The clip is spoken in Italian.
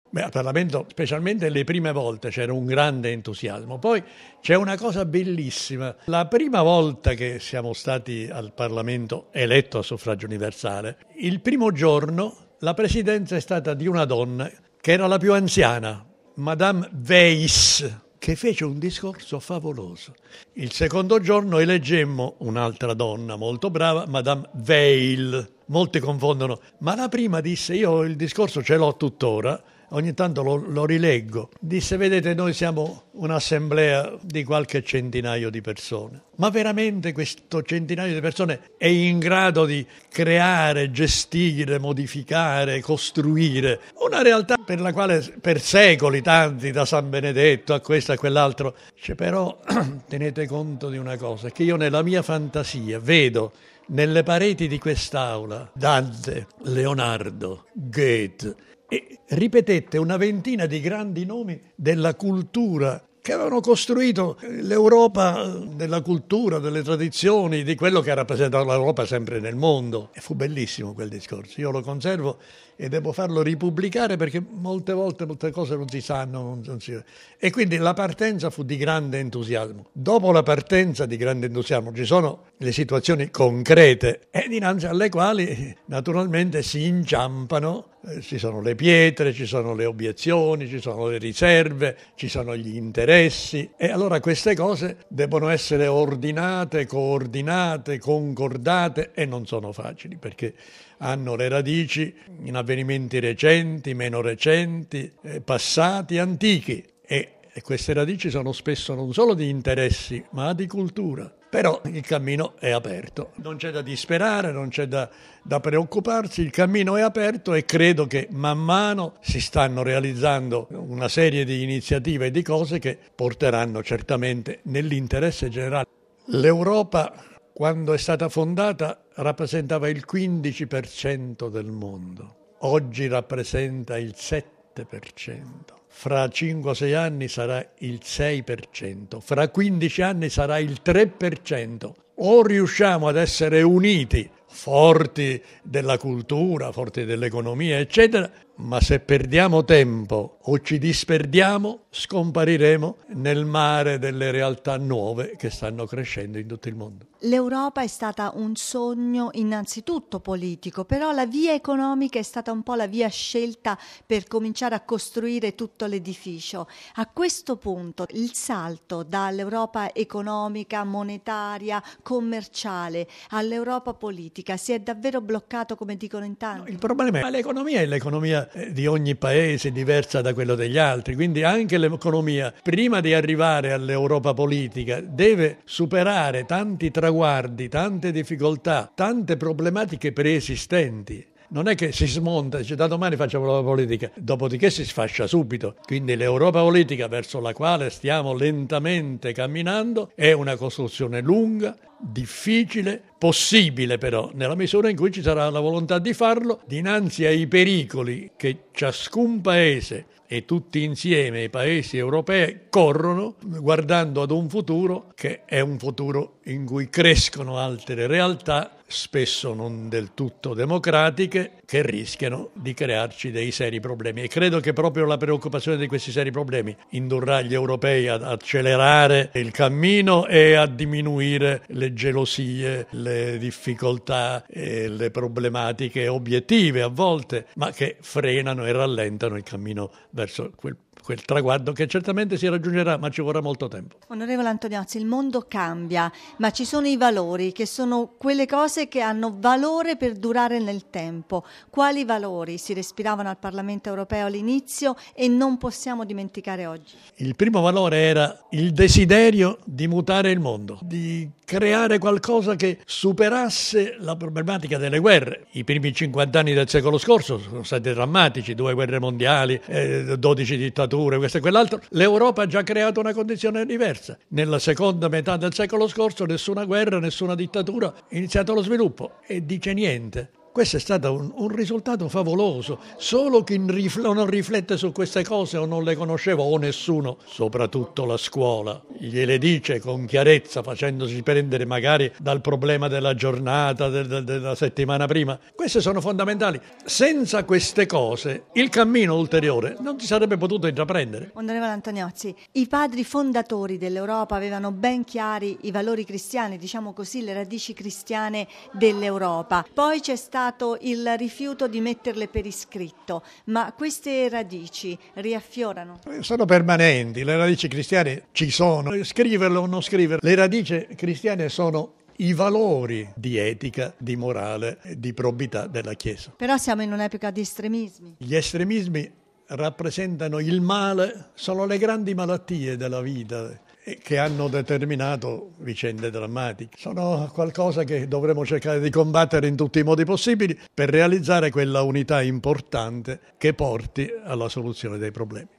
Beh, al Parlamento, specialmente le prime volte, c'era un grande entusiasmo. Poi c'è una cosa bellissima. La prima volta che siamo stati al Parlamento eletto a suffragio universale, il primo giorno la presidenza è stata di una donna che era la più anziana, Madame Weiss, che fece un discorso favoloso. Il secondo giorno eleggemmo un'altra donna molto brava, Madame Veil. Molti confondono, ma la prima disse: io il discorso ce l'ho tuttora, ogni tanto lo rileggo. Disse: vedete, noi siamo un'assemblea di qualche centinaio di persone, ma veramente questo centinaio di persone è in grado di creare, gestire, modificare, costruire una realtà per la quale per secoli, tanti, da San Benedetto a questo e a quell'altro, però tenete conto di una cosa, che io nella mia fantasia vedo nelle pareti di quest'aula Dante, Leonardo, Goethe, e ripetette una ventina di grandi nomi della cultura che avevano costruito l'Europa della cultura, delle tradizioni, di quello che ha rappresentato l'Europa sempre nel mondo. E fu bellissimo quel discorso, io lo conservo e devo farlo ripubblicare perché molte volte molte cose non si sanno. E quindi la partenza fu di grande entusiasmo. Dopo la partenza di grande entusiasmo ci sono le situazioni concrete e dinanzi alle quali naturalmente si inciampano. Ci sono le pietre, ci sono le obiezioni, ci sono le riserve, ci sono gli interessi e allora queste cose devono essere ordinate, coordinate, concordate e non sono facili perché hanno le radici in avvenimenti recenti, meno recenti, passati, antichi e queste radici sono spesso non solo di interessi ma di cultura. Però il cammino è aperto, non c'è da disperare, non c'è da preoccuparsi, il cammino è aperto e credo che man mano si stanno realizzando una serie di iniziative e di cose che porteranno certamente nell'interesse generale. L'Europa, quando è stata fondata, rappresentava il 15% del mondo, oggi rappresenta il 7%. Fra 5 o 6 anni sarà il 6%, fra 15 anni sarà il 3%. O riusciamo ad essere uniti, forti della cultura, forti dell'economia, eccetera, ma se perdiamo tempo o ci disperdiamo, scompariremo nel mare delle realtà nuove che stanno crescendo in tutto il mondo. L'Europa è stata un sogno innanzitutto politico, però la via economica è stata un po' la via scelta per cominciare a costruire tutto l'edificio. A questo punto il salto dall'Europa economica, monetaria, commerciale all'Europa politica si è davvero bloccato, come dicono in tanti? Il problema è che l'economia è l'economia di ogni paese, diversa da quello degli altri, quindi anche l'economia, prima di arrivare all'Europa politica, deve superare tanti traguardi, tante difficoltà, tante problematiche preesistenti. Non è che si smonta e dice da domani facciamo la politica, dopodiché si sfascia subito. Quindi l'Europa politica verso la quale stiamo lentamente camminando è una costruzione lunga, difficile, possibile però, nella misura in cui ci sarà la volontà di farlo, dinanzi ai pericoli che ciascun paese e tutti insieme i paesi europei corrono, guardando ad un futuro che è un futuro in cui crescono altre realtà, spesso non del tutto democratiche, che rischiano di crearci dei seri problemi. E credo che proprio la preoccupazione di questi seri problemi indurrà gli europei ad accelerare il cammino e a diminuire le gelosie, le difficoltà e le problematiche obiettive a volte, ma che frenano e rallentano il cammino verso quel traguardo che certamente si raggiungerà, ma ci vorrà molto tempo. Onorevole Antoniozzi, il mondo cambia, ma ci sono i valori, che sono quelle cose che hanno valore per durare nel tempo. Quali valori si respiravano al Parlamento europeo all'inizio e non possiamo dimenticare oggi? Il primo valore era il desiderio di mutare il mondo, di creare qualcosa che superasse la problematica delle guerre. I primi 50 anni del secolo scorso sono stati drammatici, 2 guerre mondiali, 12 dittature, questo e quell'altro. L'Europa ha già creato una condizione diversa. Nella seconda metà del secolo scorso nessuna guerra, nessuna dittatura, è iniziato lo sviluppo e dice niente. Questo è stato un risultato favoloso. Solo chi non riflette su queste cose o non le conosceva o nessuno, soprattutto la scuola, gliele dice con chiarezza, facendosi prendere magari dal problema della giornata, della settimana prima. Queste sono fondamentali. Senza queste cose il cammino ulteriore non si sarebbe potuto intraprendere. Onorevole Antoniozzi, i padri fondatori dell'Europa avevano ben chiari i valori cristiani, diciamo così, le radici cristiane dell'Europa. Poi c'è stato il rifiuto di metterle per iscritto, ma queste radici riaffiorano? Sono permanenti, le radici cristiane ci sono, scriverle o non scriverle. Le radici cristiane sono i valori di etica, di morale, di probità della Chiesa. Però siamo in un'epoca di estremismi. Gli estremismi rappresentano il male, sono le grandi malattie della vita che hanno determinato vicende drammatiche. Sono qualcosa che dovremo cercare di combattere in tutti i modi possibili per realizzare quella unità importante che porti alla soluzione dei problemi.